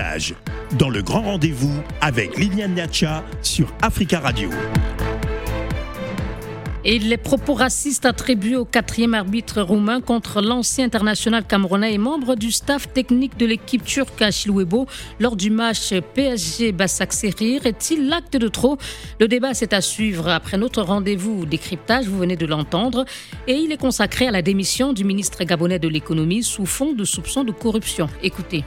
Décryptage, dans le grand rendez-vous avec Liliane Niacha sur Africa Radio. Et les propos racistes attribués au 4e arbitre roumain contre l'ancien international camerounais et membre du staff technique de l'équipe turque Achille Webo lors du match PSG-Başakşehir est-il l'acte de trop? Le débat c'est à suivre après notre rendez-vous décryptage, vous venez de l'entendre, et il est consacré à la démission du ministre gabonais de l'économie sous fond de soupçons de corruption. Écoutez.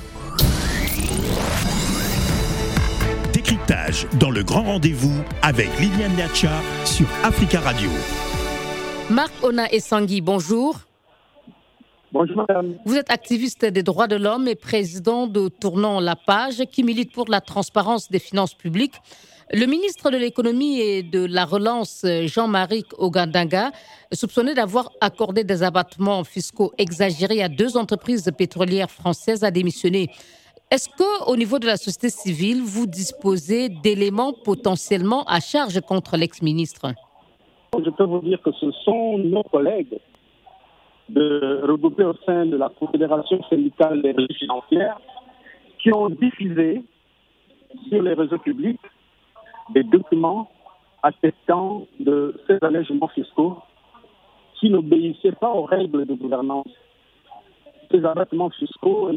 Décryptage dans le grand rendez-vous avec Liliane Niacha sur Africa Radio. Marc Ona Essangui, bonjour. Bonjour madame. Vous êtes activiste des droits de l'homme et président de Tournons la page qui milite pour la transparence des finances publiques. Le ministre de l'économie et de la relance, Jean-Marie Ogandanga, soupçonné d'avoir accordé des abattements fiscaux exagérés à 2 entreprises pétrolières françaises, a démissionné. Est-ce qu'au niveau de la société civile, vous disposez d'éléments potentiellement à charge contre l'ex-ministre? Je peux vous dire que ce sont nos collègues regroupés au sein de la Confédération syndicale des réseaux financières qui ont diffusé sur les réseaux publics des documents attestant de ces allègements fiscaux qui n'obéissaient pas aux règles de gouvernance. Ces abattements fiscaux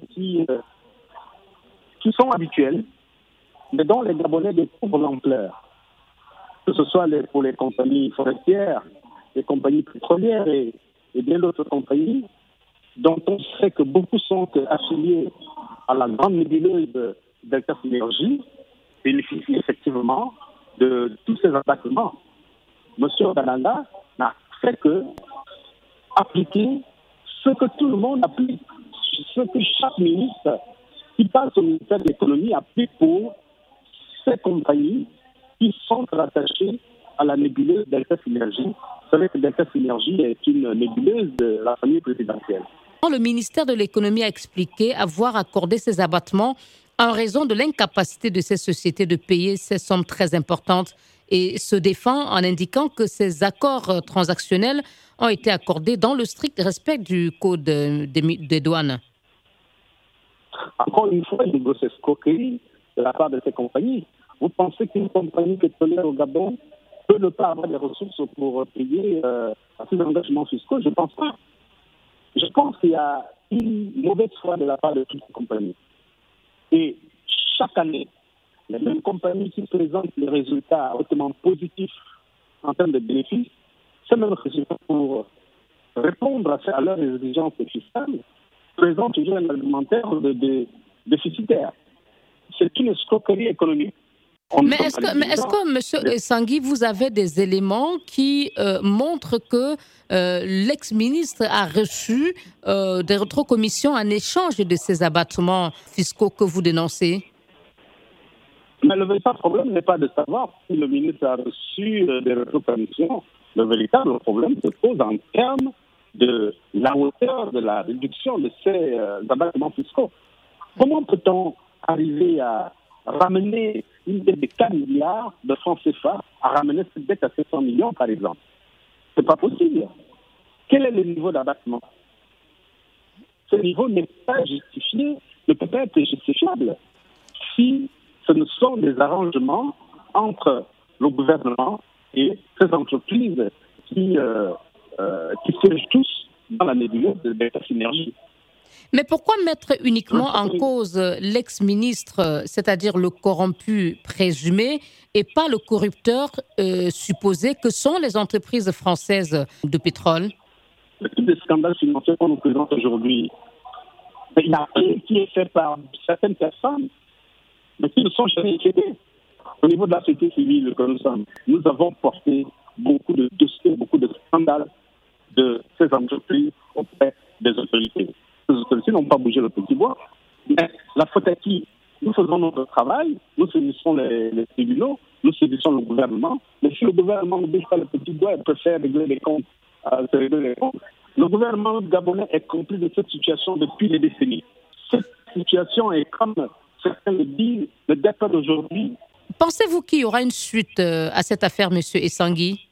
qui sont habituels, mais dont les Gabonais découvrent l'ampleur. Que ce soit pour les compagnies forestières, les compagnies pétrolières et bien d'autres compagnies, dont on sait que beaucoup sont affiliés à la grande nébuleuse Delta Synergie, bénéficient effectivement de tous ces abattements. Monsieur Ogandanga n'a fait que appliquer ce que tout le monde applique, ce que chaque ministre qui passe au ministère de l'économie applique pour ces compagnies qui sont rattachées à la nébuleuse Delta Synergie. Vous savez que Delta Synergie est une nébuleuse de la famille présidentielle. Le ministère de l'économie a expliqué avoir accordé ces abattements en raison de l'incapacité de ces sociétés de payer ces sommes très importantes et se défend en indiquant que ces accords transactionnels ont été accordés dans le strict respect du code des douanes. Encore une fois, une grosse escroquerie de la part de ces compagnies. Vous pensez qu'une compagnie pétrolière au Gabon peut ne pas avoir les ressources pour payer ses engagements fiscaux? Je ne pense pas. Je pense qu'il y a une mauvaise foi de la part de toutes ces compagnies. Et chaque année, les mêmes compagnies qui présentent les résultats hautement positifs en termes de bénéfices, ces mêmes résultats pour répondre à leurs exigences fiscales, présente toujours un argumentaire déficitaire. C'est une escroquerie économique. Mais est-ce que, M. Essangui, vous avez des éléments qui montrent que l'ex-ministre a reçu des rétrocommissions en échange de ces abattements fiscaux que vous dénoncez? Mais le véritable problème n'est pas de savoir si le ministre a reçu des rétrocommissions. Le véritable problème se pose en termes de la hauteur de la réduction de ces abattements fiscaux. Comment peut-on arriver à ramener une dette de 4 milliards de francs CFA, à ramener cette dette à 700 millions par exemple? C'est pas possible. Quel est le niveau d'abattement? Ce niveau n'est pas justifié, ne peut pas être justifiable si ce ne sont des arrangements entre le gouvernement et ces entreprises qui siègent tous dans la nébuleuse de Delta Synergie. Mais pourquoi mettre uniquement en cause l'ex-ministre, c'est-à-dire le corrompu présumé, et pas le corrupteur supposé que sont les entreprises françaises de pétrole? Le type de scandale financier qu'on nous présente aujourd'hui, il n'y a rien qui est fait par certaines personnes, mais qui ne sont jamais inquiétés. Au niveau de la société civile que nous sommes, nous avons porté beaucoup de dossiers, beaucoup de scandales de ces entreprises auprès des autorités. Les autorités n'ont pas bougé le petit bois. Mais la faute à qui? Nous faisons notre travail, nous saisissons les tribunaux, nous saisissons le gouvernement. Mais si le gouvernement ne bouge pas le petit bois et préfère régler les comptes, le gouvernement gabonais est complice de cette situation depuis des décennies. Cette situation est, comme certains le disent, ne date pas d'aujourd'hui. Pensez-vous qu'il y aura une suite à cette affaire, M. Essangui?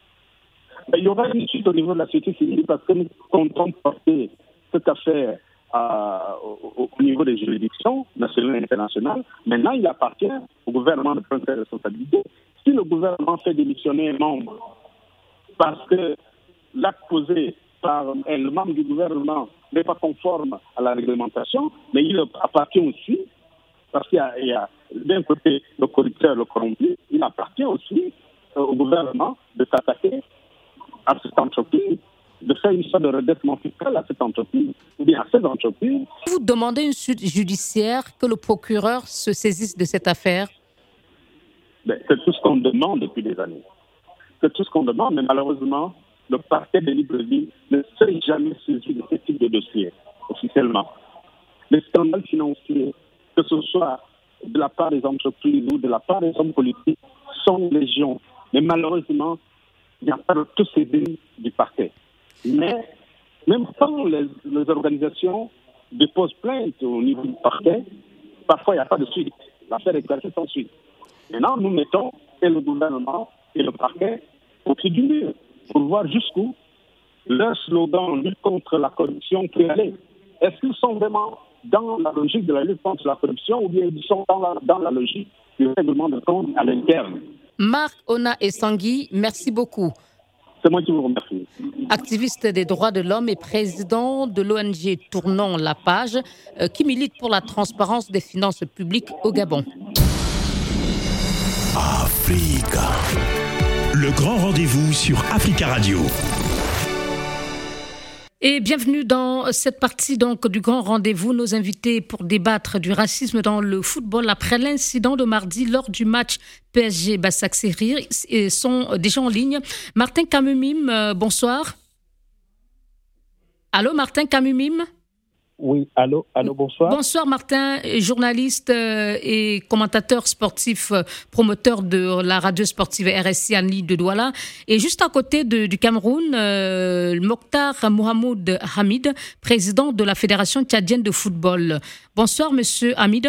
Il y aura une suite au niveau de la société civile parce que nous comptons porter cette affaire au niveau des juridictions nationales et internationales. Maintenant, il appartient au gouvernement de prendre ses responsabilités. Si le gouvernement fait démissionner un membre parce que l'acte posé par le membre du gouvernement n'est pas conforme à la réglementation, mais il appartient aussi, parce qu'il y a d'un côté le corrupteur, le corrompu, il appartient aussi au gouvernement de s'attaquer à cette entreprise, de faire une sorte de redressement fiscal à cette entreprise, ou bien à ces entreprises. Vous demandez une suite judiciaire, que le procureur se saisisse de cette affaire? C'est tout ce qu'on demande depuis des années. C'est tout ce qu'on demande, mais malheureusement, le parquet de Libreville ne s'est jamais saisi de ce type de dossier, officiellement. Les scandales financiers, que ce soit de la part des entreprises ou de la part des hommes politiques, sont légion. Mais malheureusement, il n'y a pas de tout saisie du parquet. Mais même quand les organisations déposent plainte au niveau du parquet, parfois il n'y a pas de suite. L'affaire est classée sans suite. Maintenant, nous mettons et le gouvernement et le parquet au pied du mur pour voir jusqu'où leur slogan lutte contre la corruption peut aller. Est-ce qu'ils sont vraiment dans la logique de la lutte contre la corruption ou bien ils sont dans la logique du règlement de compte à l'interne? Marc Ona Essangui, merci beaucoup. C'est moi qui vous remercie. Activiste des droits de l'homme et président de l'ONG Tournons la page, qui milite pour la transparence des finances publiques au Gabon. Africa. Le grand rendez-vous sur Africa Radio. Et bienvenue dans cette partie donc du grand rendez-vous. Nos invités pour débattre du racisme dans le football après l'incident de mardi lors du match PSG-Basak-Sehrir sont déjà en ligne. Martin Kamumim, bonsoir. Allô, Martin Kamumim? Oui, allô, bonsoir. Bonsoir Martin, journaliste et commentateur sportif, promoteur de la radio sportive RSI en ligne de Douala. Et juste à côté du Cameroun, Mokhtar Mohamed Hamid, président de la Fédération tchadienne de football. Bonsoir monsieur Hamid.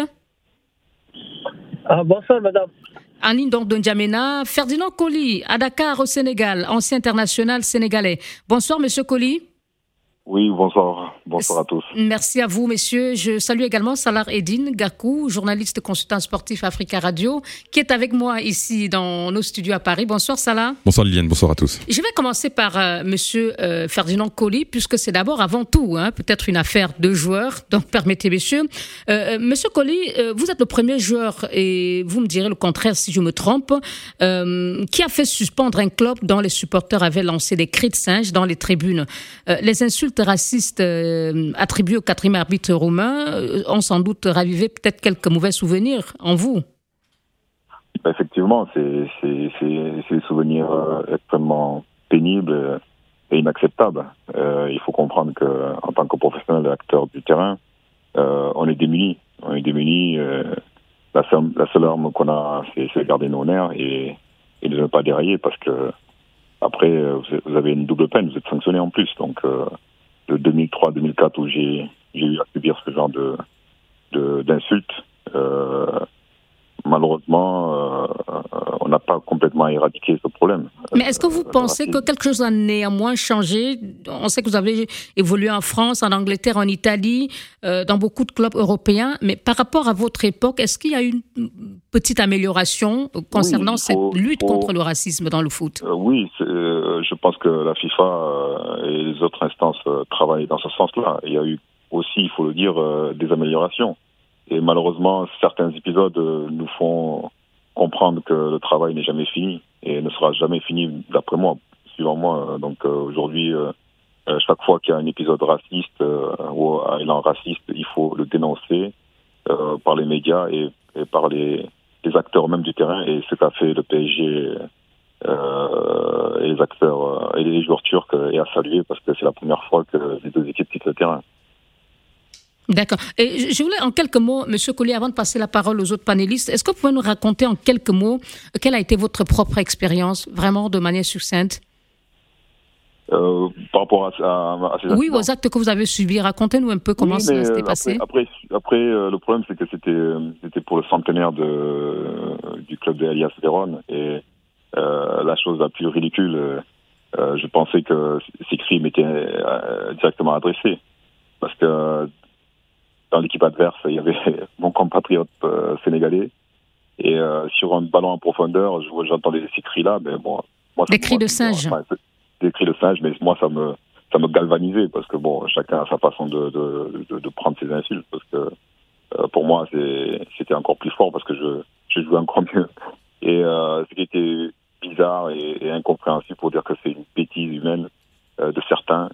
Bonsoir madame. En ligne donc de N'Djamena, Ferdinand Coly, à Dakar au Sénégal, ancien international sénégalais. Bonsoir monsieur Coly. Oui, bonsoir à tous. Merci à vous, messieurs. Je salue également Salah Eddine Gakou, journaliste consultant sportif Africa Radio, qui est avec moi ici dans nos studios à Paris. Bonsoir Salah. Bonsoir Liliane, bonsoir à tous. Je vais commencer par monsieur Ferdinand Coly, puisque c'est d'abord avant tout peut-être une affaire de joueurs. Donc permettez messieurs. Monsieur Coly, vous êtes le premier joueur, et vous me direz le contraire si je me trompe, qui a fait suspendre un club dont les supporters avaient lancé des cris de singe dans les tribunes. Les insultes racistes attribuées au quatrième arbitre roumain ont sans doute ravivé peut-être quelques mauvais souvenirs en vous. Effectivement, c'est des souvenirs extrêmement pénibles et inacceptables. Il faut comprendre qu'en tant que professionnel et acteur du terrain, on est démunis. La seule arme qu'on a, c'est garder nos nerfs et de ne pas dérailler, parce que après, vous avez une double peine, vous êtes sanctionné en plus. Donc, de 2003-2004 où j'ai eu à subir ce genre d'insultes. Malheureusement, on n'a pas complètement éradiqué ce problème. Mais est-ce que vous pensez que quelque chose a néanmoins changé? On sait que vous avez évolué en France, en Angleterre, en Italie, dans beaucoup de clubs européens. Mais par rapport à votre époque, est-ce qu'il y a eu une petite amélioration concernant cette lutte contre le racisme dans le foot? Oui, je pense que la FIFA et les autres instances travaillent dans ce sens-là. Il y a eu aussi, il faut le dire, des améliorations. Et malheureusement, certains épisodes nous font comprendre que le travail n'est jamais fini et ne sera jamais fini, d'après moi, suivant moi. Donc aujourd'hui, chaque fois qu'il y a un épisode raciste ou un élan raciste, il faut le dénoncer par les médias et par les acteurs même du terrain. Et ce qu'a fait le PSG et les acteurs et les joueurs turcs est à saluer, parce que c'est la première fois que les deux équipes quittent le terrain. D'accord. Et je voulais en quelques mots, M. Coly, avant de passer la parole aux autres panélistes, est-ce que vous pouvez nous raconter en quelques mots quelle a été votre propre expérience, vraiment de manière succincte? Par rapport à ces actes. Oui, aux actes que vous avez subis. Racontez-nous un peu comment ça s'était passé. Après, le problème, c'est que c'était pour le centenaire du club de Hellas Vérone. Et la chose la plus ridicule, je pensais que ces crimes étaient directement adressés. Parce que dans l'équipe adverse, il y avait mon compatriote sénégalais. Et sur un ballon en profondeur, j'entendais ces cris-là, mais bon, moi, des cris de singe. Des cris de singe, mais moi, ça me galvanisait, parce que bon, chacun a sa façon de prendre ses insultes, parce que pour moi, c'était encore plus fort, parce que je jouais encore mieux. Et ce qui était bizarre et incompréhensible, pour dire que c'est une bêtise humaine de certains,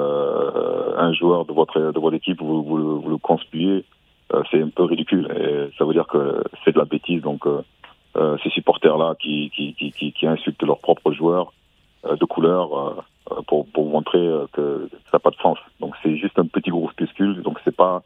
un joueur de votre équipe, vous le conspuez, c'est un peu ridicule. Et ça veut dire que c'est de la bêtise. Donc, ces supporters-là qui insultent leurs propres joueurs de couleur pour montrer que ça n'a pas de sens. Donc, c'est juste un petit groupuscule. Donc, c'est pas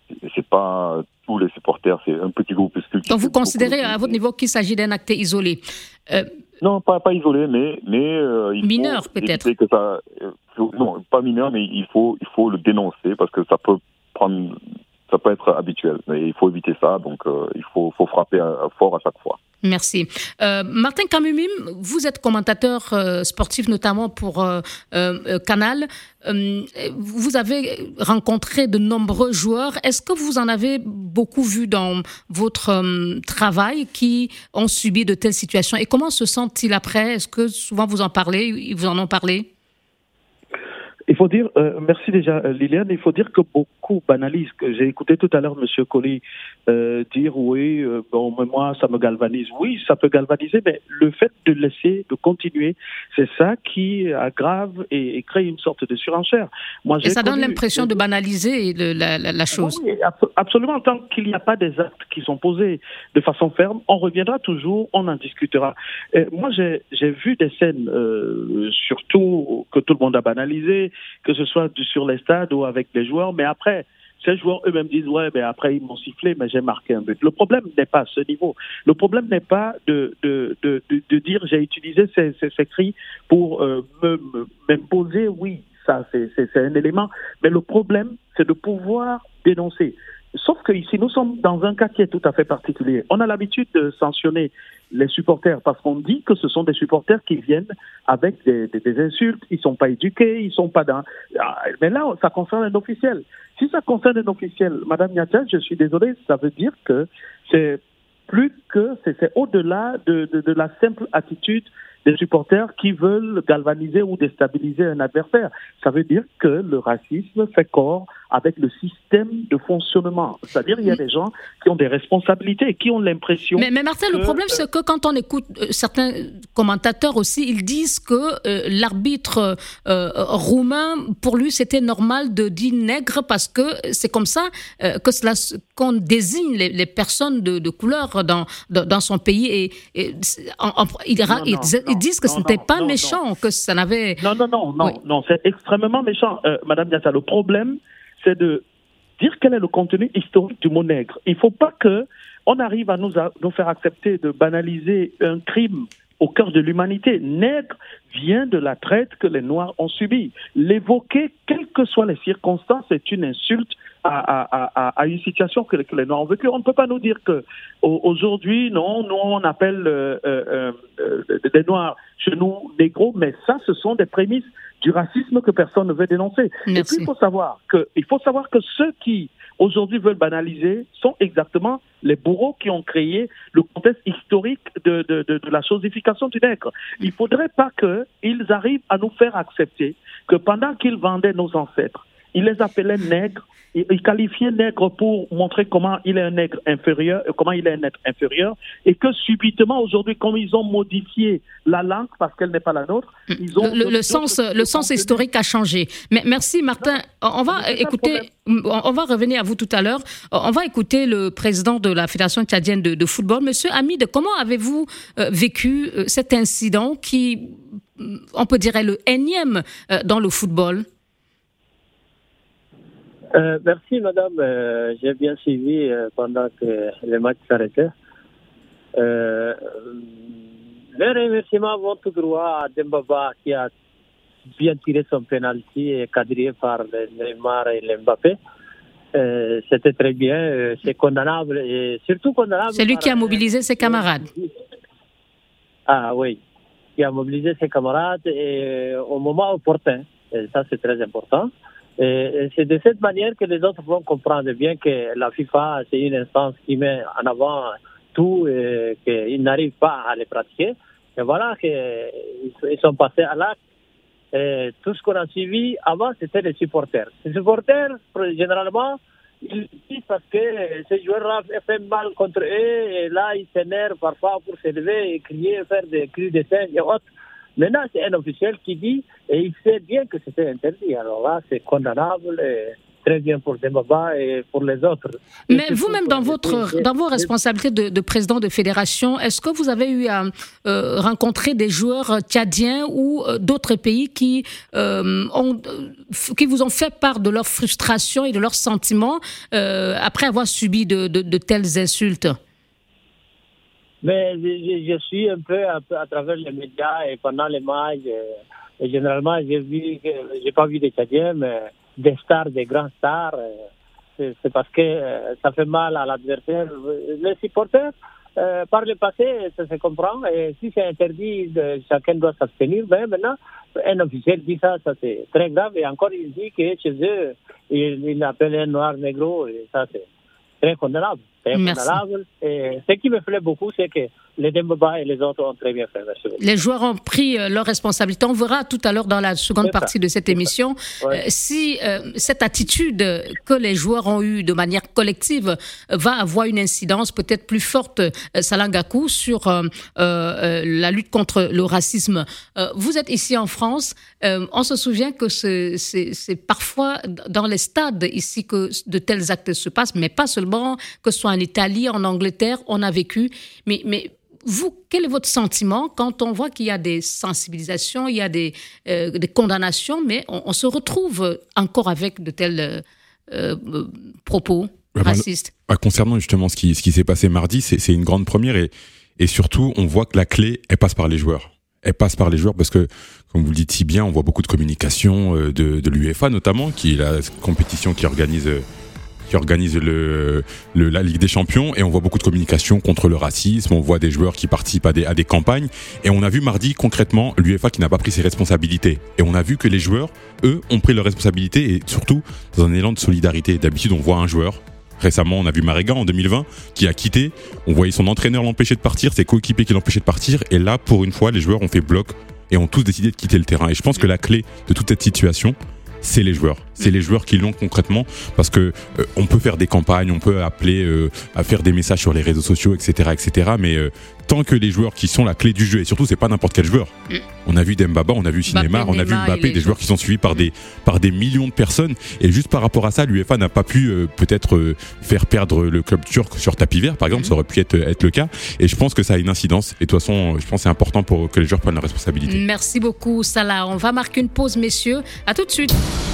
tous les supporters, c'est un petit groupuscule. Donc, vous considérez à votre niveau qu'il s'agit d'un acte isolé? Non, pas isolé, mais il mineur faut peut-être. Que ça, non, pas mineur, mais il faut le dénoncer, parce que ça peut être habituel, mais il faut éviter ça. Donc il faut frapper fort à chaque fois. Merci. Martin Kamumim, vous êtes commentateur sportif notamment pour Canal. Vous avez rencontré de nombreux joueurs. Est-ce que vous en avez beaucoup vu dans votre travail qui ont subi de telles situations? Et comment se sentent-ils après? Est-ce que souvent vous en parlez? Ils vous en ont parlé? Il faut dire, merci déjà Liliane, il faut dire que beaucoup banalisent. J'ai écouté tout à l'heure M. Colli dire oui, bon, mais moi ça me galvanise. Oui, ça peut galvaniser, mais le fait de laisser, de continuer, c'est ça qui aggrave et crée une sorte de surenchère. Moi, et ça donne l'impression de banaliser la chose. Oui, absolument. Tant qu'il n'y a pas des actes qui sont posés de façon ferme, on reviendra toujours, on en discutera. Moi, j'ai vu des scènes, surtout que tout le monde a banalisé, que ce soit sur les stades ou avec les joueurs, mais après, ces joueurs eux-mêmes disent « ouais, mais après ils m'ont sifflé, mais j'ai marqué un but ». Le problème n'est pas à ce niveau. Le problème n'est pas de dire « j'ai utilisé ces cris pour m'imposer ». Oui, ça c'est un élément, mais le problème c'est de pouvoir dénoncer. Sauf qu'ici, nous sommes dans un cas qui est tout à fait particulier. On a l'habitude de sanctionner les supporters parce qu'on dit que ce sont des supporters qui viennent avec des insultes, ils ne sont pas éduqués, ils ne sont pas dans... Mais là, ça concerne un officiel. Si ça concerne un officiel, Madame Niatia, je suis désolé, ça veut dire que c'est au-delà de la simple attitude des supporters qui veulent galvaniser ou déstabiliser un adversaire. Ça veut dire que le racisme fait corps avec le système de fonctionnement. C'est-à-dire qu'il y a des gens qui ont des responsabilités et qui ont l'impression... Mais Martin, le problème, c'est que quand on écoute certains commentateurs aussi, ils disent que l'arbitre roumain, pour lui, c'était normal de dire nègre parce que c'est comme ça qu'on désigne les personnes de couleur dans son pays. Et ils disent que ce n'était pas méchant, que ça n'avait... Non, c'est extrêmement méchant. Madame Diassa, le problème, c'est de dire quel est le contenu historique du mot nègre. Il ne faut pas qu'on arrive à nous faire accepter de banaliser un crime au cœur de l'humanité. Nègre vient de la traite que les Noirs ont subie. L'évoquer, quelles que soient les circonstances, c'est une insulte à une situation que les Noirs ont vécue. On ne peut pas nous dire que aujourd'hui, non, nous on appelle des Noirs chez nous négros, mais ça, ce sont des prémices du racisme que personne ne veut dénoncer. Merci. Et puis il faut savoir que ceux qui aujourd'hui veulent banaliser sont exactement les bourreaux qui ont créé le contexte historique de la chosification du nègre. Il ne faudrait pas qu'ils arrivent à nous faire accepter que pendant qu'ils vendaient nos ancêtres, ils les appelaient nègres, ils qualifiaient nègre pour montrer comment il est un nègre inférieur, et que subitement aujourd'hui, comme ils ont modifié la langue parce qu'elle n'est pas la nôtre, ils ont le sens historique a changé. Mais merci Martin. On va revenir à vous tout à l'heure. On va écouter le président de la Fédération tchadienne de football, Monsieur Hamid. Comment avez-vous vécu cet incident qui, on peut dire, est le énième dans le football? Merci madame, j'ai bien suivi pendant que le match s'arrêtait. Les remerciements vont tout droit à Dembaba qui a bien tiré son penalty et quadrillé par Neymar et Mbappé. C'était très bien, c'est condamnable et surtout condamnable. C'est lui qui a mobilisé ses camarades. Ah oui, qui a mobilisé ses camarades et au moment opportun. Et ça c'est très important. Et c'est de cette manière que les autres vont comprendre bien que la FIFA, c'est une instance qui met en avant tout et qu'ils n'arrivent pas à les pratiquer. Et voilà qu'ils sont passés à l'acte. Et tout ce qu'on a suivi avant, c'était les supporters. Les supporters, généralement, ils disent parce que ces joueurs-là font mal contre eux, et là, ils s'énervent parfois pour s'élever et crier, faire des cris de scène et autres. Maintenant, c'est un officiel qui dit, et il sait bien que c'était interdit. Alors là, c'est condamnable, et très bien pour Dembaba et pour les autres. Mais vous-même, dans vos responsabilités de président de fédération, est-ce que vous avez eu à rencontrer des joueurs tchadiens ou d'autres pays qui vous ont fait part de leur frustration et de leurs sentiments après avoir subi de telles insultes? Mais je suis un peu à travers les médias et pendant les matchs. Et généralement, j'ai pas vu des Tchadiens, mais des stars, des grands stars. C'est parce que ça fait mal à l'adversaire. Les supporters, par le passé, ça se comprend. Et si c'est interdit, chacun doit s'abstenir. Mais maintenant, un officiel dit ça c'est très grave. Et encore, il dit que chez eux, il appelle un noir négro. Et ça, c'est très condamnable. Merci. Et ce qui me plaît beaucoup, c'est que les Dembaba et les autres ont très bien fait. Les joueurs ont pris leurs responsabilités. On verra tout à l'heure dans la seconde partie de cette émission si cette attitude que les joueurs ont eue de manière collective va avoir une incidence peut-être plus forte, Salah Gakou, sur la lutte contre le racisme. Vous êtes ici en France. On se souvient que c'est parfois dans les stades ici que de tels actes se passent, mais pas seulement, que ce soit en Italie, en Angleterre, on a vécu. Mais vous, quel est votre sentiment quand on voit qu'il y a des sensibilisations, il y a des condamnations, mais on se retrouve encore avec de tels propos racistes? Concernant justement ce qui s'est passé mardi, c'est une grande première et surtout, on voit que la clé, elle passe par les joueurs. Elle passe par les joueurs parce que, comme vous le dites si bien, on voit beaucoup de communication de l'UEFA notamment, qui est la compétition qui organise la Ligue des Champions, et on voit beaucoup de communication contre le racisme, on voit des joueurs qui participent à des campagnes, et on a vu mardi concrètement l'UEFA qui n'a pas pris ses responsabilités, et on a vu que les joueurs, eux, ont pris leurs responsabilités, et surtout dans un élan de solidarité. D'habitude on voit un joueur, récemment on a vu Marega en 2020 qui a quitté, on voyait son entraîneur l'empêcher de partir, ses coéquipiers qui l'empêchaient de partir, et là pour une fois les joueurs ont fait bloc et ont tous décidé de quitter le terrain, et je pense que la clé de toute cette situation, c'est les joueurs. C'est les joueurs qui l'ont concrètement, parce que on peut faire des campagnes, on peut appeler à faire des messages sur les réseaux sociaux, etc., mais tant que les joueurs qui sont la clé du jeu, et surtout c'est pas n'importe quel joueur. On a vu Dembaba, on a vu Neymar, on a vu Mbappé, des joueurs qui sont suivis par des millions de personnes, et juste par rapport à ça, l'UEFA n'a pas pu peut-être faire perdre le club turc sur tapis vert, par exemple, ça aurait pu être le cas, et je pense que ça a une incidence, et de toute façon, je pense que c'est important pour que les joueurs prennent leurs responsabilités. Merci beaucoup Salah, on va marquer une pause messieurs, à tout de suite.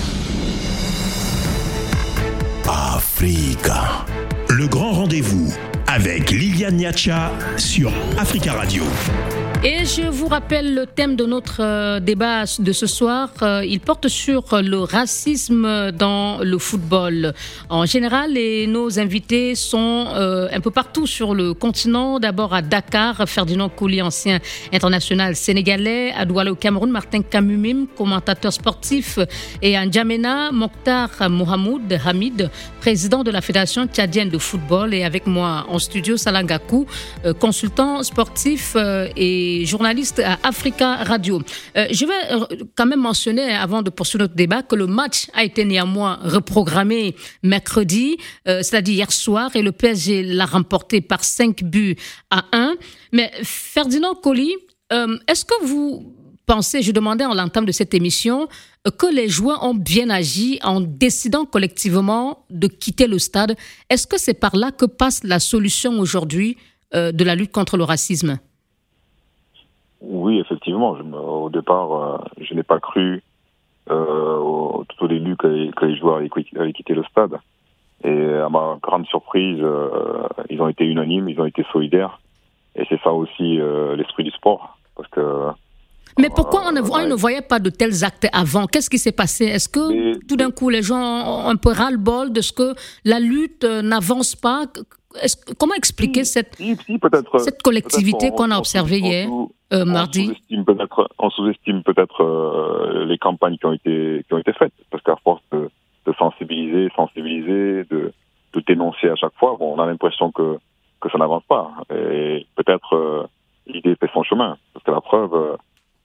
Africa, le grand rendez-vous avec Liliane Niacha sur Africa Radio. Et je vous rappelle le thème de notre débat de ce soir. Il porte sur le racisme dans le football en général. Et nos invités sont un peu partout sur le continent. D'abord à Dakar, Ferdinand Coly, ancien international sénégalais. À Douala au Cameroun, Martin Kamumim, commentateur sportif. Et à N'Djamena, Mokhtar Mohamed Hamid, président de la Fédération tchadienne de football. Et avec moi en studio, Salah Gakou, consultant sportif et journaliste à Africa Radio. Je vais quand même mentionner, avant de poursuivre notre débat, que le match a été néanmoins reprogrammé mercredi, c'est-à-dire hier soir, et le PSG l'a remporté par 5-1. Mais Ferdinand Coly, est-ce que vous pensez, je demandais en l'entame de cette émission, que les joueurs ont bien agi en décidant collectivement de quitter le stade? Est-ce que c'est par là que passe la solution aujourd'hui de la lutte contre le racisme? Oui, effectivement. Au départ, je n'ai pas cru tout au début que les joueurs allaient quitter le stade. Et à ma grande surprise, ils ont été unanimes, ils ont été solidaires. Et c'est ça aussi l'esprit du sport. Parce que Mais pourquoi on ne voyait pas de tels actes avant? Qu'est-ce qui s'est passé? Est-ce que tout d'un coup, les gens ont un peu ras-le-bol de ce que la lutte n'avance pas? Comment expliquer cette collectivité qu'on a observée hier, mardi? On sous-estime peut-être les campagnes qui ont été faites, parce qu'à force de sensibiliser, de dénoncer à chaque fois, on a l'impression que ça n'avance pas. Et peut-être l'idée fait son chemin, parce que la preuve,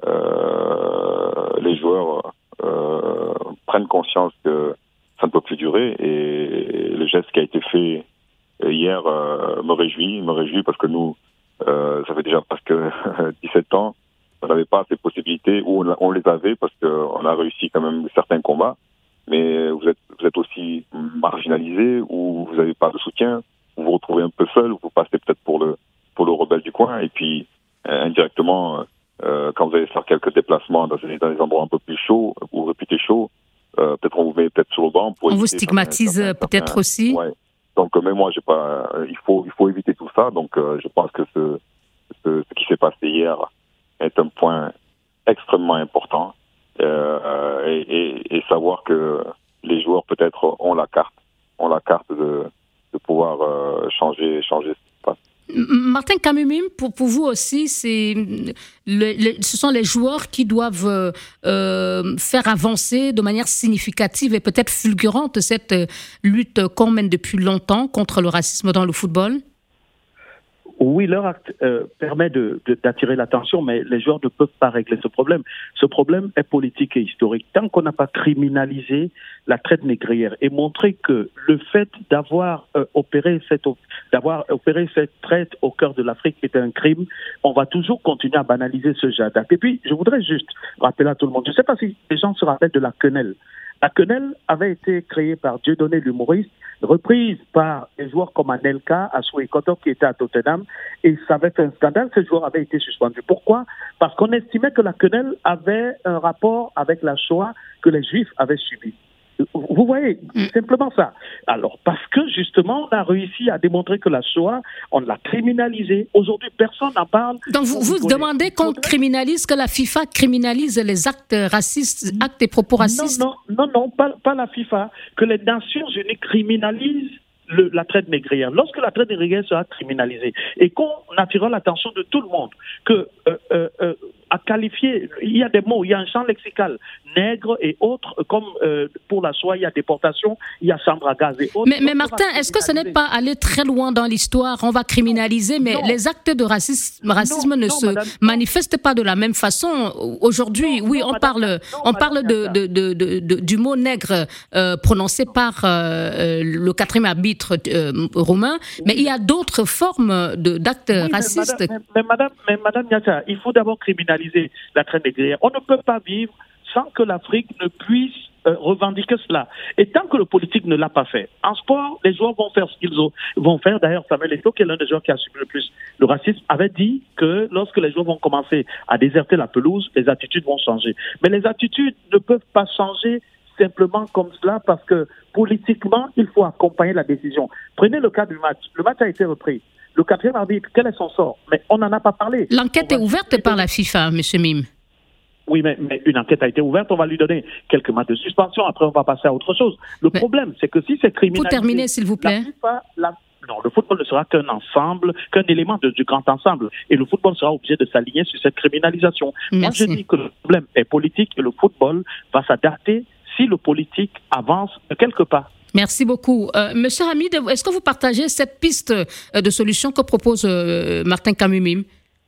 les joueurs prennent conscience que ça ne peut plus durer, et le geste qui a été fait hier me réjouit parce que nous, ça fait déjà presque 17 ans, on n'avait pas ces possibilités, ou on les avait parce qu'on a réussi quand même certains combats, mais vous êtes aussi marginalisé, ou vous n'avez pas de soutien, vous vous retrouvez un peu seul, vous passez peut-être pour le rebelle du coin, et puis indirectement, quand vous allez faire quelques déplacements dans des endroits un peu plus chauds ou réputés chauds, peut-être on vous met peut-être sur le banc. On vous stigmatise peut-être aussi. Ouais. Donc même moi, il faut éviter tout ça. Donc je pense que ce qui s'est passé hier est un point extrêmement important, et savoir que les joueurs peut-être ont la carte de pouvoir changer ce qui se passe. Martin Kamumim, pour vous aussi, ce sont les joueurs qui doivent faire avancer de manière significative et peut-être fulgurante cette lutte qu'on mène depuis longtemps contre le racisme dans le football. Oui, leur acte permet d'attirer l'attention, mais les joueurs ne peuvent pas régler ce problème. Ce problème est politique et historique. Tant qu'on n'a pas criminalisé la traite négrière et montré que le fait d'avoir opéré cette traite au cœur de l'Afrique est un crime, on va toujours continuer à banaliser ce genre d'acte. Et puis, je voudrais juste rappeler à tout le monde, je ne sais pas si les gens se rappellent de la quenelle. La quenelle avait été créée par Dieudonné l'humoriste, reprise par des joueurs comme Anelka, Assou Ekoto qui était à Tottenham, et ça avait fait un scandale. Ce joueur avait été suspendu. Pourquoi? Parce qu'on estimait que la quenelle avait un rapport avec la Shoah que les Juifs avaient subie. Vous voyez, simplement ça. Alors, parce que justement, on a réussi à démontrer que la Shoah, on l'a criminalisée. Aujourd'hui, personne n'en parle. Donc, vous demandez qu'on criminalise, que la FIFA criminalise les actes racistes, actes et propos racistes? Non, pas la FIFA. Que les Nations Unies criminalisent la traite négrière. Lorsque la traite négrière sera criminalisée et qu'on attirera l'attention de tout le monde, que à qualifier, il y a des mots, il y a un champ lexical, nègre et autres, comme pour la soie, il y a déportation, il y a chambre à gaz et autres. Mais Martin, est-ce que ce n'est pas aller très loin dans l'histoire? On va criminaliser, mais les actes de racisme ne se manifestent pas de la même façon. Aujourd'hui, oui, on parle du mot nègre prononcé par le quatrième arbitre roumain, mais il y a d'autres formes d'actes racistes. Mais Madame Niacha, il faut d'abord criminaliser la traite négrière. On ne peut pas vivre sans que l'Afrique ne puisse revendiquer cela. Et tant que le politique ne l'a pas fait, en sport, les joueurs vont faire ce qu'ils vont faire. D'ailleurs, Samuel Eto'o, qui est l'un des joueurs qui a subi le plus le racisme, avait dit que lorsque les joueurs vont commencer à déserter la pelouse, les attitudes vont changer. Mais les attitudes ne peuvent pas changer simplement comme cela, parce que politiquement, il faut accompagner la décision. Prenez le cas du match. Le match a été repris. Le quatrième arbitre, quel est son sort? Mais on n'en a pas parlé. L'enquête est ouverte par la FIFA, M. Mim. Oui, mais une enquête a été ouverte, on va lui donner quelques matchs de suspension, après on va passer à autre chose. Le problème, c'est que si c'est criminalisé... Pour terminer, s'il vous plaît. Non, le football ne sera qu'un ensemble, qu'un élément du grand ensemble. Et le football sera obligé de s'aligner sur cette criminalisation. Merci. Moi, je dis que le problème est politique et le football va s'adapter si le politique avance de quelque part. Merci beaucoup. Monsieur Hamid, est-ce que vous partagez cette piste de solution que propose Martin Kamumim?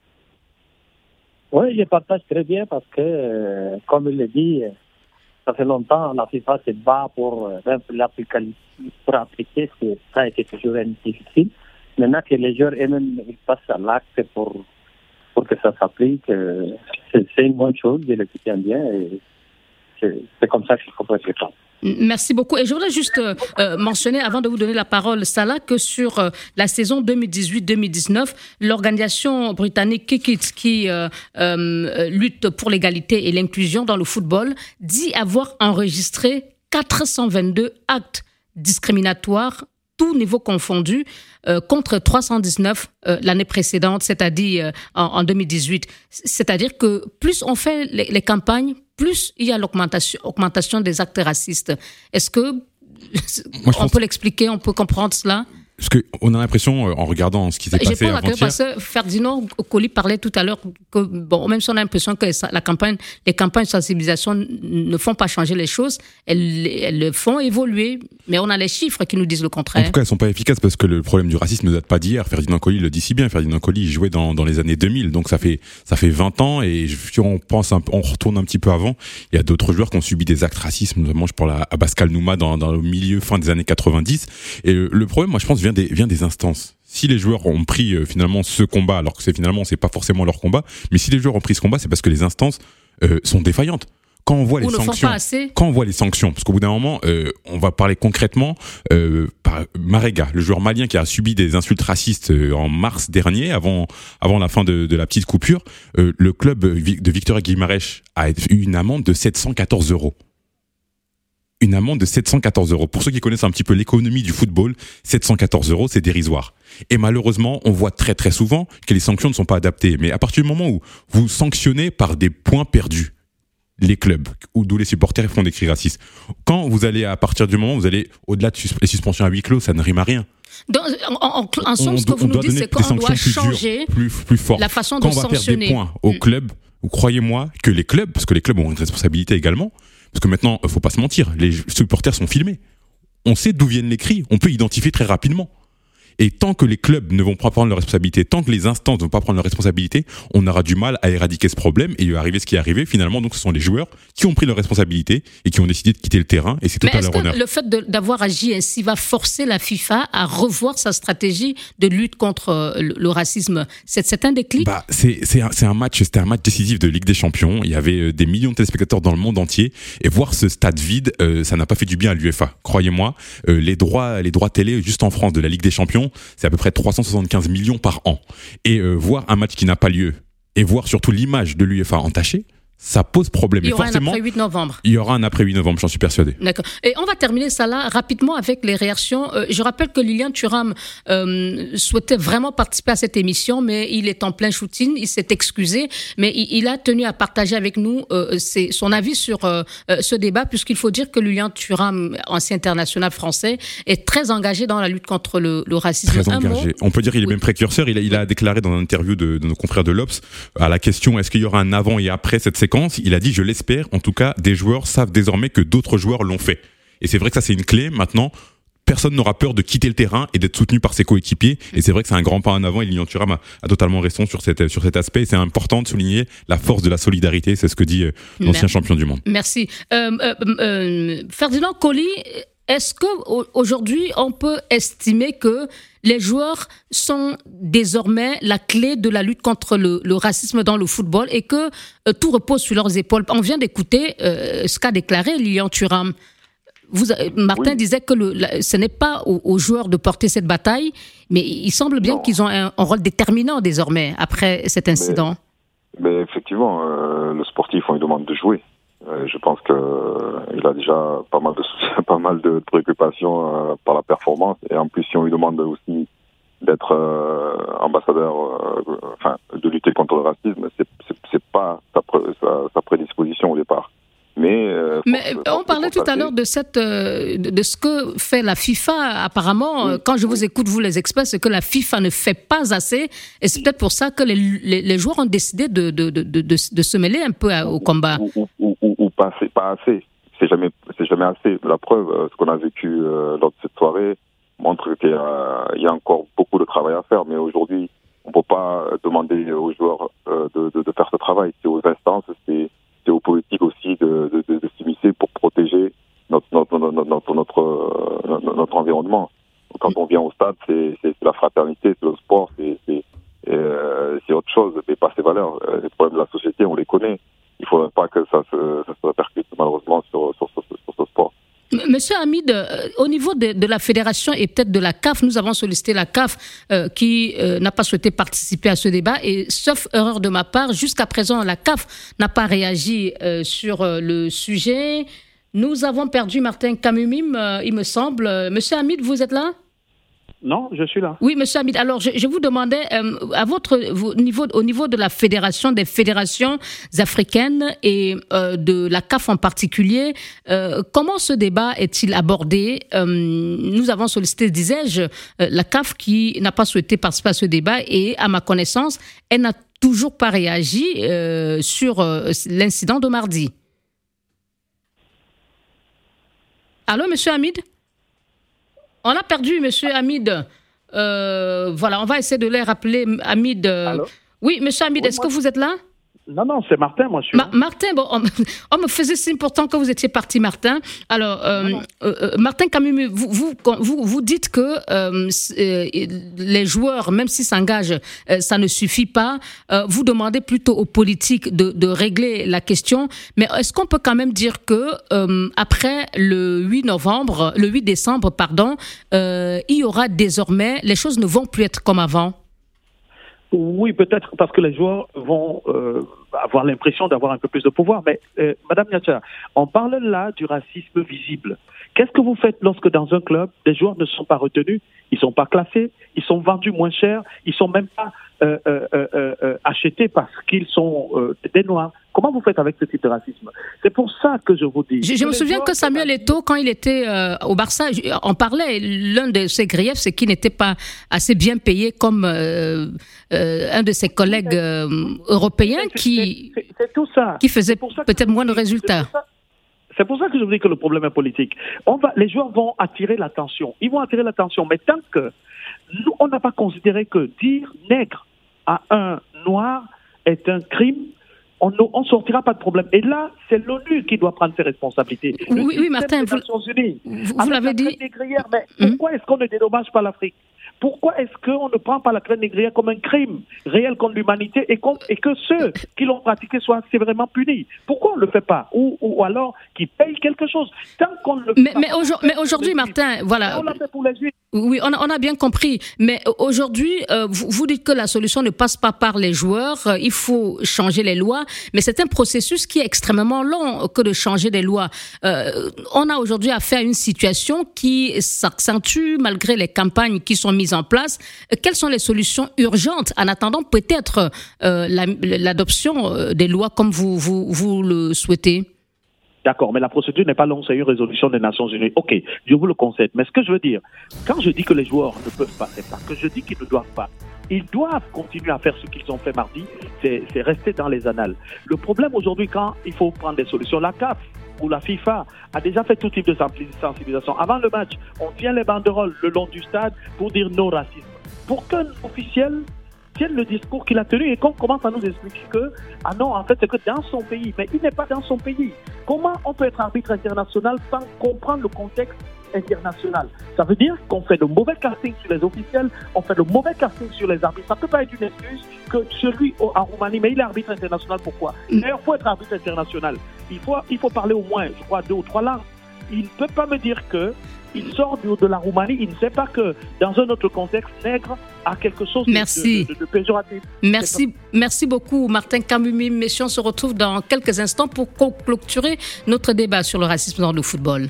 Oui, je partage très bien parce que, comme il l'a dit, ça fait longtemps la FIFA se bat pour appliquer, ça a été toujours difficile. Maintenant que les joueurs eux-mêmes passent à l'acte pour que ça s'applique, c'est une bonne chose de l'écouter bien et c'est comme ça qu'il faut faire les temps. Merci beaucoup. Et je voudrais juste mentionner, avant de vous donner la parole, Salah, que sur la saison 2018-2019, l'organisation britannique Kick-It, qui lutte pour l'égalité et l'inclusion dans le football, dit avoir enregistré 422 actes discriminatoires tout niveau confondu, contre 319 l'année précédente, c'est-à-dire en 2018. C'est-à-dire que plus on fait les campagnes, plus il y a l'augmentation des actes racistes. Est-ce que on peut l'expliquer, on peut comprendre cela? Parce qu'on a l'impression, en regardant ce qui s'est passé avant-hier... Parce que Ferdinand Coly parlait tout à l'heure que, même si on a l'impression que les campagnes de sensibilisation ne font pas changer les choses, elles le font évoluer. Mais on a les chiffres qui nous disent le contraire. En tout cas, elles ne sont pas efficaces parce que le problème du racisme ne date pas d'hier. Ferdinand Coly le dit si bien. Ferdinand Coly jouait dans les années 2000. Donc ça fait 20 ans. Et si on retourne un petit peu avant, il y a d'autres joueurs qui ont subi des actes racistes. Notamment, je parle à Pascal Nouma dans le milieu, fin des années 90. Et le problème, moi, je pense, vient des instances. Si les joueurs ont pris finalement ce combat, alors que c'est pas forcément leur combat, mais si les joueurs ont pris ce combat, c'est parce que les instances sont défaillantes. Quand on voit les sanctions, parce qu'au bout d'un moment, on va parler concrètement par Marega, le joueur malien qui a subi des insultes racistes en mars dernier, avant la fin de la petite coupure, le club de Victoria Guimarães a eu une amende de 714 €. Une amende de 714 €. Pour ceux qui connaissent un petit peu l'économie du football, 714 €, c'est dérisoire. Et malheureusement, on voit très très souvent que les sanctions ne sont pas adaptées. Mais à partir du moment où vous sanctionnez par des points perdus les clubs, d'où les supporters font des cris racistes, quand vous allez, à partir du moment où vous allez au-delà de les suspensions à huis clos, ça ne rime à rien. Donc, en somme, ce que vous nous dites, c'est qu'on doit changer plus fortes. La façon de sanctionner. Quand on va faire des points aux clubs, croyez-moi que les clubs, parce que les clubs ont une responsabilité également, parce que maintenant, faut pas se mentir, les supporters sont filmés. On sait d'où viennent les cris, on peut identifier très rapidement. Et tant que les clubs ne vont pas prendre leurs responsabilités, tant que les instances ne vont pas prendre leurs responsabilités, on aura du mal à éradiquer ce problème. Et il va arriver ce qui est arrivé. Finalement, donc, ce sont les joueurs qui ont pris leurs responsabilités et qui ont décidé de quitter le terrain. Et c'est tout à leur honneur. Mais est-ce que le fait d'avoir agi ainsi va forcer la FIFA à revoir sa stratégie de lutte contre le racisme? C'est un déclic? C'était un match décisif de Ligue des Champions. Il y avait des millions de téléspectateurs dans le monde entier. Et voir ce stade vide, ça n'a pas fait du bien à l'UEFA. Croyez-moi, les droits télé juste en France de la Ligue des Champions, c'est à peu près 375 millions par an. Et voir un match qui n'a pas lieu et voir surtout l'image de l'UEFA entachée, ça pose problème. Il y aura un après 8 novembre. Il y aura un après 8 novembre, j'en suis persuadé. D'accord. Et on va terminer ça là rapidement avec les réactions. Je rappelle que Lilian Thuram souhaitait vraiment participer à cette émission, mais il est en plein shooting, il s'est excusé, mais il a tenu à partager avec nous son avis sur ce débat, puisqu'il faut dire que Lilian Thuram, ancien international français, est très engagé dans la lutte contre le racisme. Très engagé. On peut dire qu'il est même précurseur. Il a déclaré dans une interview de nos confrères de l'Obs, à la question est-ce qu'il y aura un avant et après cette séquence, il a dit, je l'espère, en tout cas, des joueurs savent désormais que d'autres joueurs l'ont fait. Et c'est vrai que ça, c'est une clé. Maintenant, personne n'aura peur de quitter le terrain et d'être soutenu par ses coéquipiers. Et c'est vrai que c'est un grand pas en avant. Et Lilian Thuram a totalement raison sur cet aspect. Et c'est important de souligner la force de la solidarité. C'est ce que dit l'ancien champion du monde. Merci. Ferdinand Coly, est-ce qu'aujourd'hui, on peut estimer que les joueurs sont désormais la clé de la lutte contre le racisme dans le football et que tout repose sur leurs épaules? On vient d'écouter ce qu'a déclaré Lilian Thuram. Martin disait que ce n'est pas aux joueurs de porter cette bataille, mais il semble bien qu'ils ont un rôle déterminant désormais après cet incident. Mais effectivement, le sportif, on lui demande de jouer. Je pense qu'il a déjà pas mal de préoccupations par la performance. Et en plus, si on lui demande aussi d'être ambassadeur, de lutter contre le racisme, c'est pas sa prédisposition au départ. Mais on parlait tout à l'heure de ce que fait la FIFA. Apparemment, quand je vous écoute, vous les experts, c'est que la FIFA ne fait pas assez. Et c'est peut-être pour ça que les joueurs ont décidé de se mêler un peu au combat. Ou pas assez. C'est jamais assez. La preuve, ce qu'on a vécu lors de cette soirée montre qu'il y a encore beaucoup de travail à faire. Mais aujourd'hui, on ne peut pas demander aux joueurs de faire ce travail. C'est aux instances, c'est aux politiques aussi de s'immiscer pour protéger notre environnement. Quand on vient au stade, c'est la fraternité, c'est le sport, c'est autre chose, mais pas ces valeurs. Les problèmes de la société, on les connaît. Il ne faudrait pas que ça se répercute malheureusement sur ce sport. Monsieur Hamid, au niveau de la fédération et peut-être de la CAF, nous avons sollicité la CAF qui n'a pas souhaité participer à ce débat et sauf erreur de ma part, jusqu'à présent la CAF n'a pas réagi sur le sujet. Nous avons perdu Martin Kamumim, il me semble. Monsieur Hamid, vous êtes là? Non, je suis là. Oui, monsieur Hamid. Alors, je vous demandais, au niveau de la fédération, des fédérations africaines et de la CAF en particulier, comment ce débat est-il abordé? Nous avons sollicité, disais-je, la CAF qui n'a pas souhaité participer à ce débat et, à ma connaissance, elle n'a toujours pas réagi sur l'incident de mardi. Allô, monsieur Hamid? On a perdu monsieur Hamid. Voilà, on va essayer de les rappeler. Hamid. Oui, monsieur Hamid, est-ce que vous êtes là? Non, c'est Martin, moi je suis là. Martin, bon, on me faisait signe pourtant que vous étiez parti, Martin. Alors, Martin Kamimi, vous dites que les joueurs, même s'ils s'engagent, ça ne suffit pas. Vous demandez plutôt aux politiques de régler la question. Mais est-ce qu'on peut quand même dire que après le 8 décembre, il y aura désormais, les choses ne vont plus être comme avant? Oui, peut-être parce que les joueurs vont avoir l'impression d'avoir un peu plus de pouvoir. Mais Madame Niacha, on parle là du racisme visible. Qu'est-ce que vous faites lorsque dans un club, des joueurs ne sont pas retenus, ils ne sont pas classés, ils sont vendus moins cher, ils ne sont même pas achetés parce qu'ils sont des Noirs? Comment vous faites avec ce type de racisme? C'est pour ça que je vous dis. Je me souviens que Samuel Eto'o, quand il était au Barça, on parlait, l'un de ses griefs, c'est qu'il n'était pas assez bien payé comme un de ses collègues européens qui faisait peut-être moins de résultats. C'est pour ça que je vous dis que le problème est politique. Les joueurs vont attirer l'attention. Ils vont attirer l'attention. Mais tant que nous, on n'a pas considéré que dire nègre à un noir est un crime, on ne sortira pas de problème. Et là, c'est l'ONU qui doit prendre ses responsabilités. Oui, Martin, vous l'avez dit. Mais pourquoi est-ce qu'on ne dédommage pas l'Afrique? Pourquoi est-ce qu'on ne prend pas la traite négrière comme un crime réel contre l'humanité et que ceux qui l'ont pratiqué soient sévèrement punis? Pourquoi on ne le fait pas? Ou alors qu'ils payent quelque chose? Tant qu'on ne le fait mais aujourd'hui, Martin, voilà. On l'a fait pour les Juifs. Oui, on a bien compris. Mais aujourd'hui, vous dites que la solution ne passe pas par les joueurs. Il faut changer les lois. Mais c'est un processus qui est extrêmement long que de changer des lois. On a aujourd'hui affaire à une situation qui s'accentue malgré les campagnes qui sont mises en place. Quelles sont les solutions urgentes en attendant peut-être l'adoption des lois comme vous le souhaitez? D'accord, mais la procédure n'est pas longue, c'est une résolution des Nations Unies. Ok, je vous le concède. Mais ce que je veux dire, quand je dis que les joueurs ne peuvent pas, c'est pas que je dis qu'ils ne doivent pas. Ils doivent continuer à faire ce qu'ils ont fait mardi, c'est rester dans les annales. Le problème aujourd'hui, quand il faut prendre des solutions, la CAF ou la FIFA a déjà fait tout type de sensibilisation. Avant le match, on tient les banderoles le long du stade pour dire non racisme. Pour qu'un officiel tienne le discours qu'il a tenu et qu'on commence à nous expliquer que, ah non, en fait, c'est que dans son pays, mais il n'est pas dans son pays. Comment on peut être arbitre international sans comprendre le contexte international? Ça veut dire qu'on fait de mauvais casting sur les officiels, on fait de mauvais casting sur les arbitres. Ça ne peut pas être une excuse que celui en Roumanie, mais il est arbitre international, pourquoi? D'ailleurs, il faut être arbitre international. Il faut parler au moins, je crois, 2 ou 3 langues. Il ne peut pas me dire que il sort de la Roumanie, il ne sait pas que dans un autre contexte, nègre a quelque chose de péjoratif. Merci beaucoup, Martin Kamimi. Messieurs, on se retrouve dans quelques instants pour clôturer notre débat sur le racisme dans le football.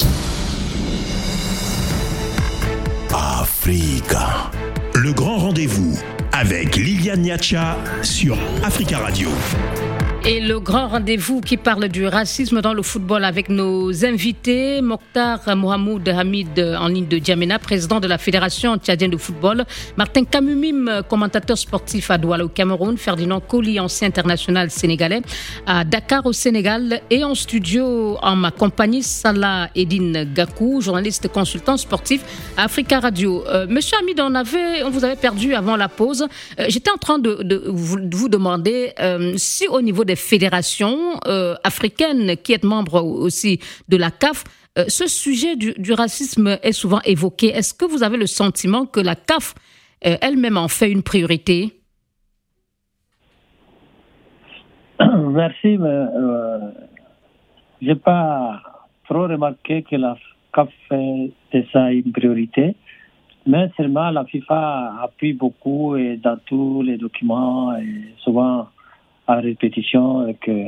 Africa. Le grand rendez-vous avec Liliane Niacha sur Africa Radio. Et le grand rendez-vous qui parle du racisme dans le football avec nos invités, Mokhtar Mohamed Hamid en ligne de Djamena, président de la Fédération tchadienne de football, Martin Kamumim, commentateur sportif à Douala au Cameroun, Ferdinand Coly, ancien international sénégalais à Dakar au Sénégal, et en studio en ma compagnie, Salah Eddine Gakou, journaliste consultant sportif à Africa Radio. Monsieur Hamid, on vous avait perdu avant la pause. J'étais en train de vous demander si au niveau des fédérations africaines qui êtes membre aussi de la CAF, ce sujet du racisme est souvent évoqué. Est-ce que vous avez le sentiment que la CAF elle-même en fait une priorité? Merci, mais je n'ai pas trop remarqué que la CAF fait de ça une priorité. Mais seulement la FIFA appuie beaucoup et dans tous les documents et souvent à répétition que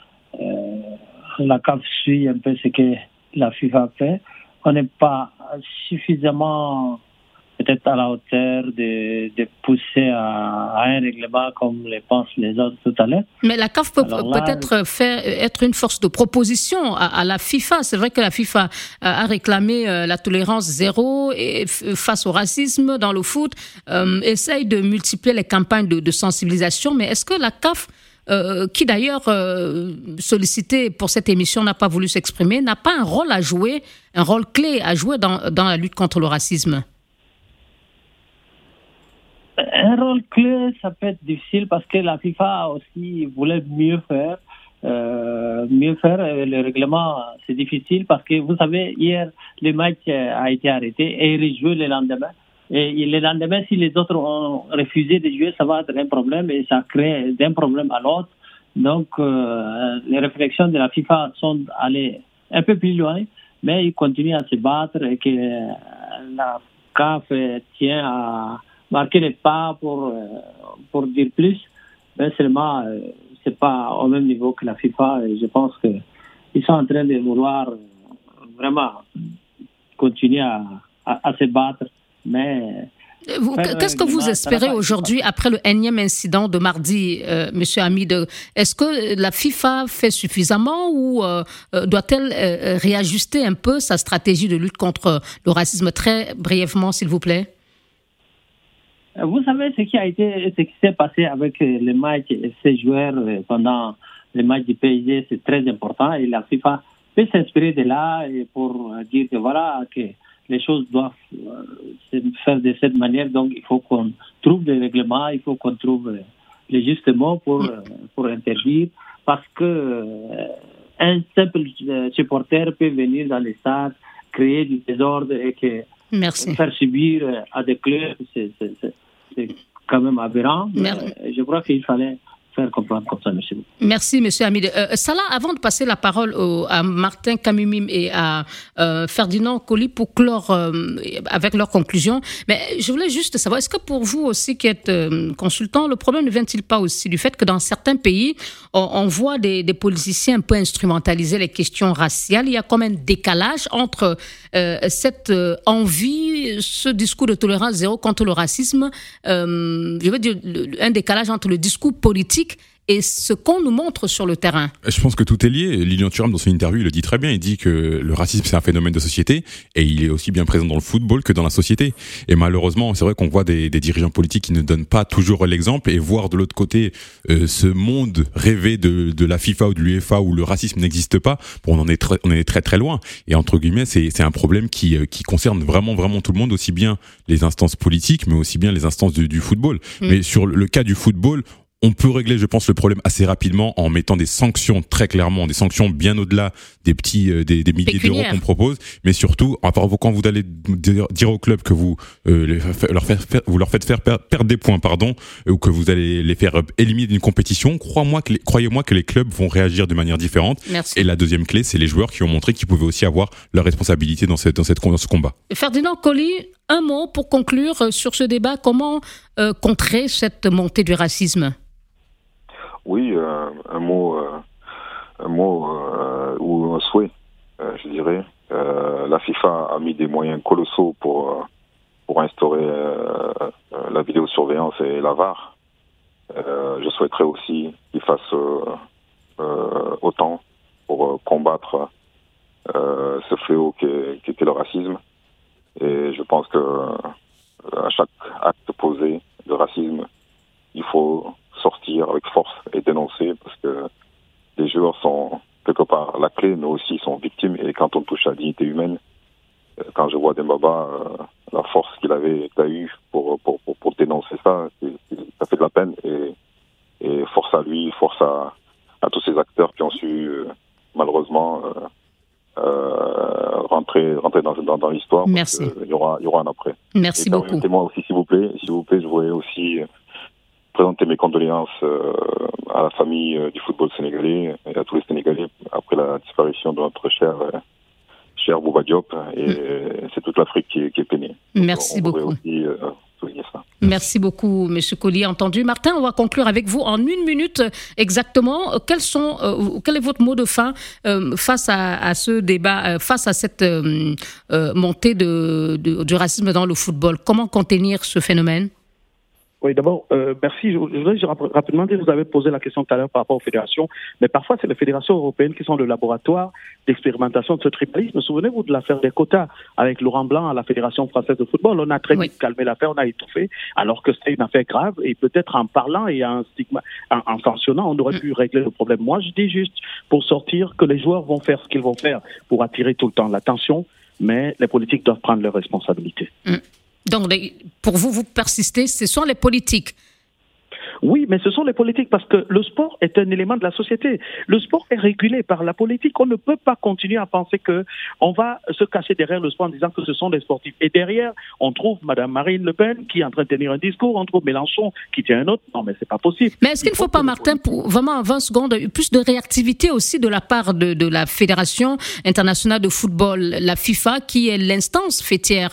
la CAF suit un peu ce que la FIFA fait. On n'est pas suffisamment peut-être à la hauteur de pousser à un règlement comme le pensent les autres tout à l'heure. Mais la CAF peut peut-être être une force de proposition à la FIFA. C'est vrai que la FIFA a réclamé la tolérance zéro face au racisme dans le foot, essaye de multiplier les campagnes de sensibilisation. Mais est-ce que la CAF, qui d'ailleurs sollicité pour cette émission n'a pas voulu s'exprimer, n'a pas un rôle à jouer, un rôle clé à jouer dans la lutte contre le racisme? Un rôle clé, ça peut être difficile parce que la FIFA aussi voulait mieux faire. Le règlement, c'est difficile parce que vous savez, hier, le match a été arrêté et il rejoué le lendemain. Et le lendemain, si les autres ont refusé de jouer, ça va être un problème et ça crée d'un problème à l'autre. Donc, les réflexions de la FIFA sont allées un peu plus loin, mais ils continuent à se battre et que la CAF tient à marquer les pas pour dire plus. Mais seulement, c'est pas au même niveau que la FIFA et je pense qu'ils sont en train de vouloir vraiment continuer à se battre. Mais qu'est-ce que vous espérez aujourd'hui après le énième incident de mardi, Monsieur Hamid? Est-ce que la FIFA fait suffisamment ou doit-elle réajuster un peu sa stratégie de lutte contre le racisme? Très brièvement, s'il vous plaît. Vous savez ce qui s'est passé avec les matchs et ces joueurs pendant les matchs du PSG, c'est très important et la FIFA peut s'inspirer de là et pour dire que voilà que les choses doivent se faire de cette manière. Donc, il faut qu'on trouve des règlements, il faut qu'on trouve les justes mots pour interdire. Parce que un simple supporter peut venir dans les stades, créer du désordre et faire subir à des clubs, c'est quand même aberrant. Je crois qu'il fallait faire comprendre comme ça, monsieur. Merci, monsieur Hamid. Salah, avant de passer la parole à Martin Kamimim et à Ferdinand Coly pour clore avec leurs conclusions, mais je voulais juste savoir, est-ce que pour vous aussi qui êtes consultant, le problème ne vient-il pas aussi du fait que dans certains pays, on voit des politiciens un peu instrumentaliser les questions raciales? Il y a comme un décalage entre cette envie, ce discours de tolérance zéro contre le racisme, je veux dire un décalage entre le discours politique et ce qu'on nous montre sur le terrain. Je pense que tout est lié. Lilian Thuram, dans son interview, il le dit très bien. Il dit que le racisme, c'est un phénomène de société et il est aussi bien présent dans le football que dans la société. Et malheureusement, c'est vrai qu'on voit des dirigeants politiques qui ne donnent pas toujours l'exemple et voir de l'autre côté ce monde rêvé de la FIFA ou de l'UEFA où le racisme n'existe pas. Bon, on en est très très loin. Et entre guillemets, c'est un problème qui concerne vraiment tout le monde, aussi bien les instances politiques, mais aussi bien les instances du football. Mais sur le cas du football, on peut régler, je pense, le problème assez rapidement en mettant des sanctions, très clairement, des sanctions bien au-delà des des milliers d'euros qu'on propose, mais surtout, quand vous allez dire au club que vous leur faites faire perdre des points, ou que vous allez les faire éliminer d'une compétition, croyez-moi que les clubs vont réagir de manière différente. Merci. Et la deuxième clé, c'est les joueurs qui ont montré qu'ils pouvaient aussi avoir leur responsabilité dans ce combat. Ferdinand Coly, un mot pour conclure sur ce débat. Comment contrer cette montée du racisme? Oui, un mot ou un souhait, je dirais. La FIFA a mis des moyens colossaux pour instaurer la vidéosurveillance et la VAR. Je souhaiterais aussi qu'ils fassent autant pour combattre ce fléau qu'est le racisme. Et je pense que à chaque acte posé de racisme, il faut sortir avec force et dénoncer parce que les joueurs sont quelque part la clé, mais aussi sont victimes. Et quand on touche à la dignité humaine, quand je vois Dembaba, la force qu'il a eue pour dénoncer ça, ça fait de la peine. Et force à lui, force à tous ces acteurs qui ont su malheureusement rentrer dans l'histoire. Merci. Il y aura un après. Merci beaucoup. Permettez-moi aussi, s'il vous plaît, je voudrais aussi présenter mes condoléances à la famille du football sénégalais et à tous les Sénégalais après la disparition de notre cher Bouba Diop. Et c'est toute l'Afrique qui est peinée. Merci beaucoup. On voudrait aussi souligner ça. Merci beaucoup, M. Collier. Entendu. Martin, on va conclure avec vous en 1 minute exactement. Quel est votre mot de fin face à ce débat, face à cette montée du racisme dans le football? Comment contenir ce phénomène? Oui, d'abord, merci. Je voudrais rapidement dire, vous avez posé la question tout à l'heure par rapport aux fédérations, mais parfois c'est les fédérations européennes qui sont le laboratoire d'expérimentation de ce tribalisme. Souvenez-vous de l'affaire des quotas avec Laurent Blanc à la Fédération française de football. On a très vite calmé l'affaire, on a étouffé, alors que c'est une affaire grave et peut-être en parlant et en sanctionnant, on aurait pu régler le problème. Moi, je dis juste pour sortir que les joueurs vont faire ce qu'ils vont faire pour attirer tout le temps l'attention, mais les politiques doivent prendre leurs responsabilités. Donc, pour vous, vous persistez, ce sont les politiques. Oui, mais ce sont les politiques parce que le sport est un élément de la société. Le sport est régulé par la politique. On ne peut pas continuer à penser qu'on va se cacher derrière le sport en disant que ce sont des sportifs. Et derrière, on trouve Mme Marine Le Pen qui est en train de tenir un discours, on trouve Mélenchon qui tient un autre. Non, mais c'est pas possible. Mais est-ce qu'il ne faut pas, Martin, pour vraiment en 20 secondes, plus de réactivité aussi de la part de la Fédération internationale de football, la FIFA, qui est l'instance fêtière?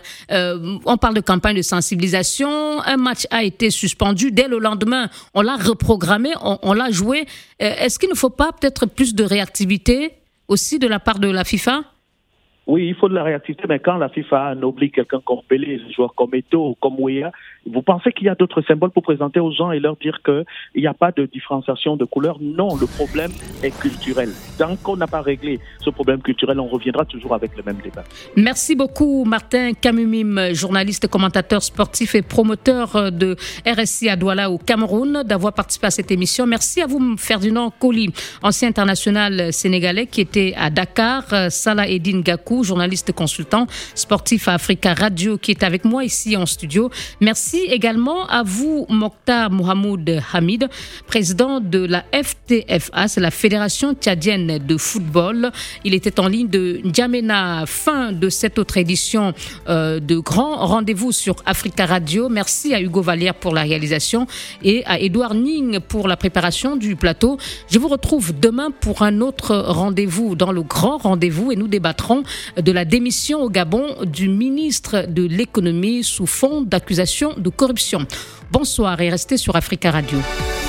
On parle de campagne de sensibilisation. Un match a été suspendu. Dès le lendemain, on l'a reprogrammé, on l'a joué. Est-ce qu'il ne faut pas peut-être plus de réactivité aussi de la part de la FIFA? Oui, il faut de la réactivité, mais quand la FIFA oublie quelqu'un comme Pelé, un joueur comme Eto'o, comme Weah, vous pensez qu'il y a d'autres symboles pour présenter aux gens et leur dire qu'il n'y a pas de différenciation de couleur? Non, le problème est culturel. Tant qu'on n'a pas réglé ce problème culturel, on reviendra toujours avec le même débat. Merci beaucoup, Martin Kamumim, journaliste, commentateur sportif et promoteur de RSI à Douala au Cameroun, d'avoir participé à cette émission. Merci à vous, Ferdinand Coly, ancien international sénégalais qui était à Dakar, Salah Eddine Gakou, journaliste consultant sportif à Africa Radio, qui est avec moi ici en studio. Merci également à vous, Mokhtar Mohamed Hamid, président de la FTFA, c'est la Fédération tchadienne de football. Il était en ligne de N'Djamena. Fin de cette autre édition de Grand Rendez-vous sur Africa Radio. Merci à Hugo Vallière pour la réalisation et à Édouard Ning pour la préparation du plateau. Je vous retrouve demain pour un autre rendez-vous dans le Grand Rendez-vous et nous débattrons de la démission au Gabon du ministre de l'économie sous fond d'accusation de corruption. Bonsoir et restez sur Africa Radio.